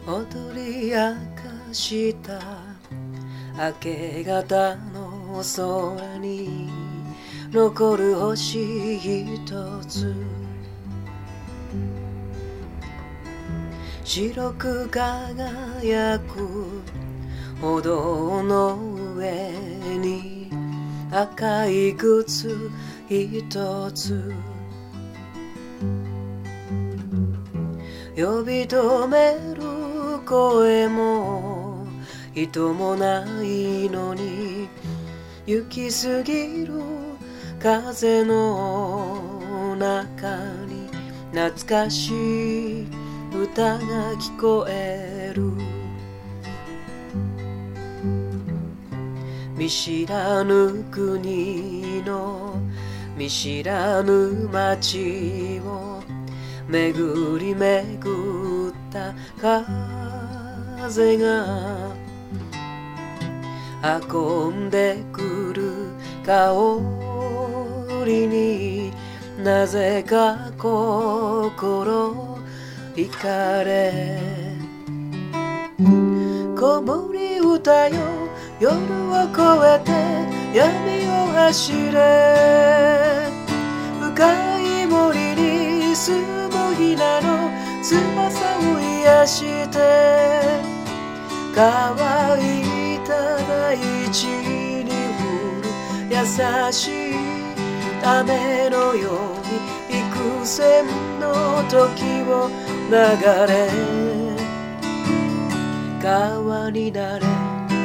踊り明かした明け方の空に残る星一つ、白く輝く歩道の上に赤い靴一つ、呼び止める声も人もないのに、行き過ぎる風の中に懐かしい歌が聞こえる。見知らぬ国の見知らぬ街を巡り巡った風が運んでくる香りになぜか心惹かれ、子守歌よ夜を越えて闇を走れ、深い森に住むヒナの翼を癒して乾いた大地に降る優しい雨のように幾千の時を流れ川になれ、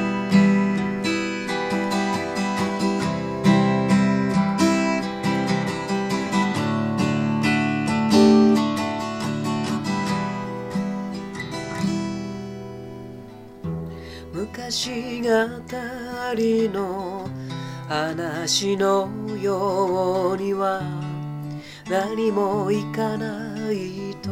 昔語りの話のようには何もいかないと、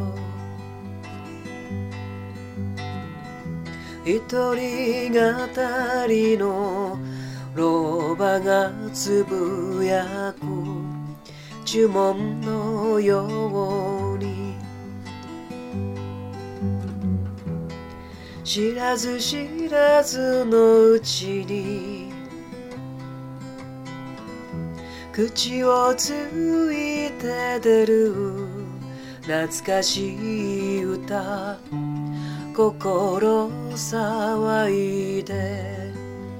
一人語りの老婆がつぶやく呪文のように、知らず知らずのうちに口をついて出る懐かしい歌、心騒いで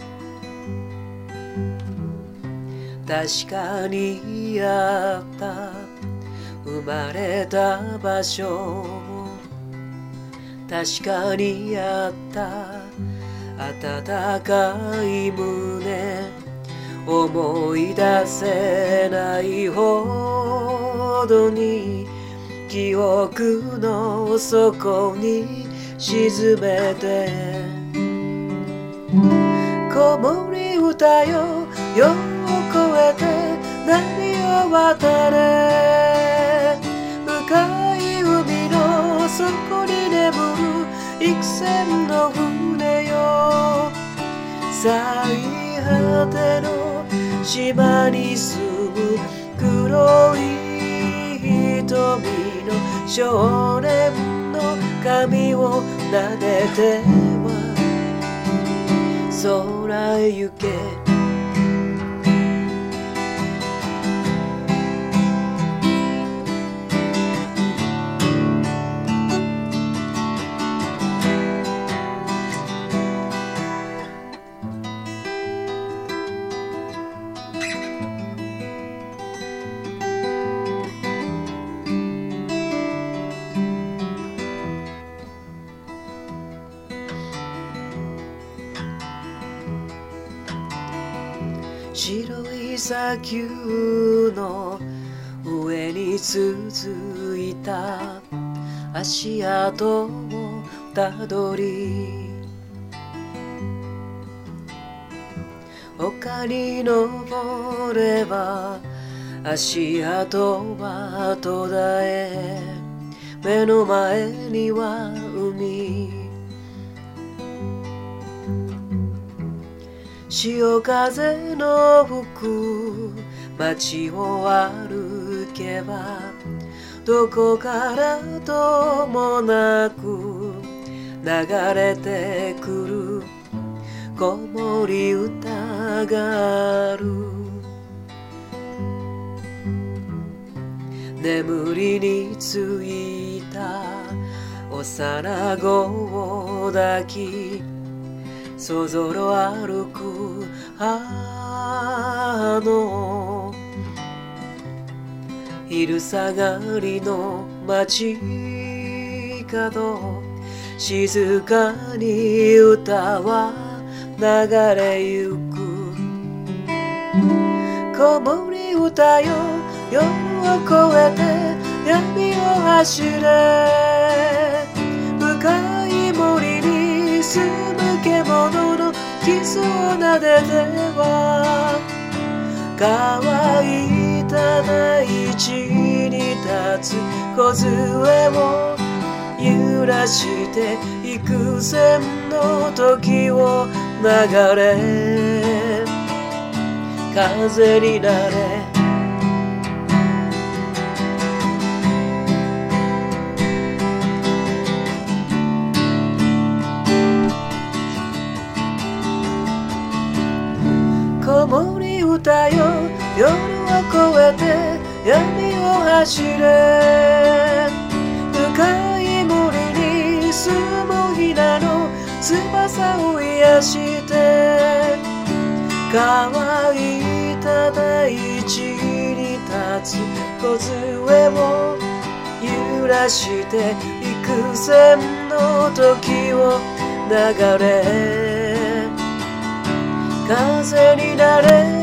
確かにあった、生まれた場所も確かにあった、温かい胸思い出せないほどに記憶の底に沈めて、子守歌よ夜を越えて波を渡れ、深い海の底に眠る幾千の船よ、最果ての島に住む黒い瞳の少年の髪を撫でては空へ行け、白い砂丘の上に続いた足跡をたどり、丘に登れば足跡は途絶え、目の前には海、潮風の吹く街を歩けばどこからともなく流れてくる子守歌がある。眠りについた幼子を抱き、そぞろ歩く母の昼下がりの街角、静かに歌は流れゆく。子守歌よ、夜を越えて闇を走れ。深い森に住む獣のキスを撫でては、乾いた大地に立つ梢を揺らして幾千の時を流れ、風になれ。子守歌よ、夜を越えて闇を走れ。深い森に住むヒナの翼を癒して、乾いた大地に立つ梢を揺らして幾千の時を流れ、風になれ。